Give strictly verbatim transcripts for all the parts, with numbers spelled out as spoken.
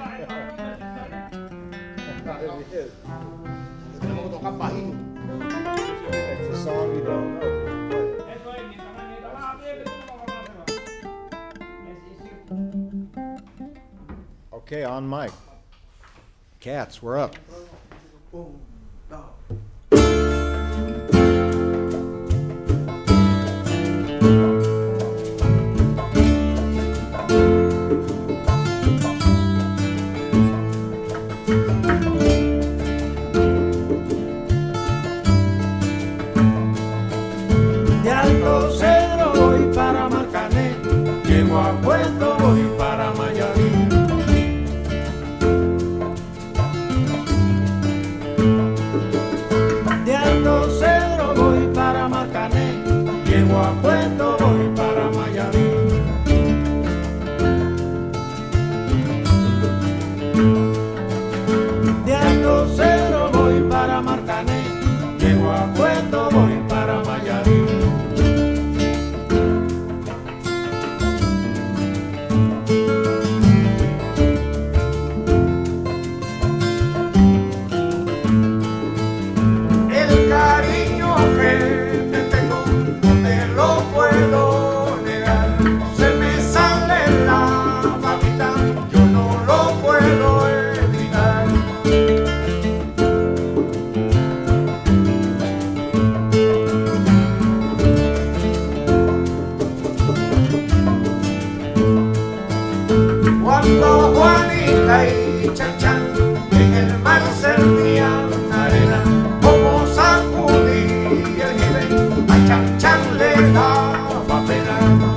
Tenemos que tocar bajito. It's a song you don't know. Okay, on mic. Cats, we're up. De Alto Cedro voy para Marcané, llego a Puerto, voy para Mayarí. De Alto Cedro voy para Marcané, llego a Puerto, voy para Mayarí. De Alto Cedro voy para Marcané, llego a Puerto, voy para Mayarí. El cariño que te tengo no te lo puedo negar. Se me sale la babita, yo no lo puedo evitar. Cuando Juanita y Chan en el mar servían arena, como sacudía el jibe, a Chan Chan le daba pena.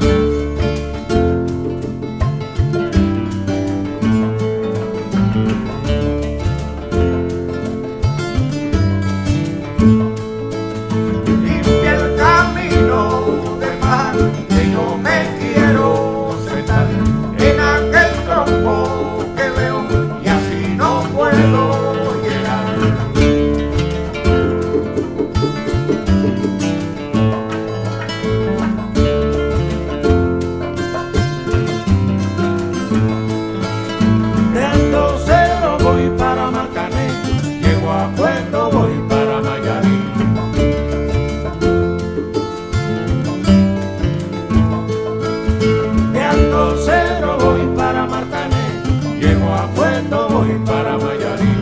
Limpia el camino de mar, que yo me quiero sentar en aquel tronco que veo y así no puedo llegar. De Alto Cedro voy para Marcané, llego a Puerto, voy para Mayarí. De Alto Cedro voy para Marcané, llego a Puerto, voy para Mayarí.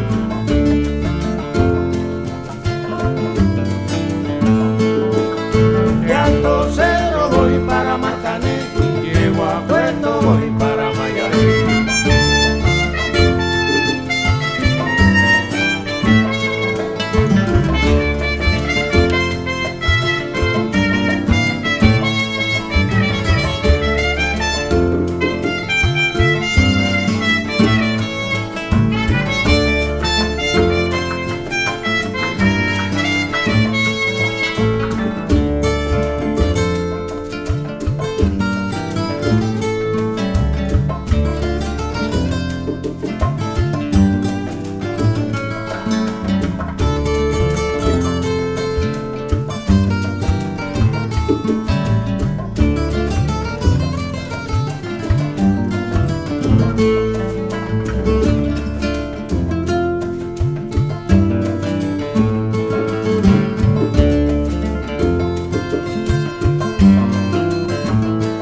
De Alto Cedro voy para Marcané, llego a Puerto, voy para Mayarí.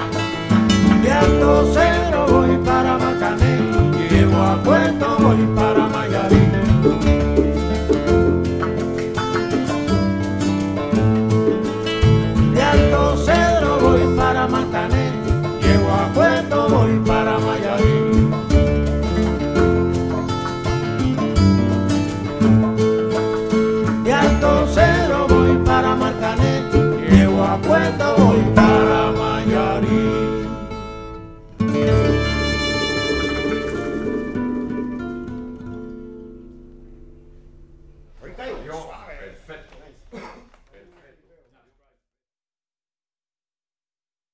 De Alto Cedro voy para Marcané, llego a Puerto, voy para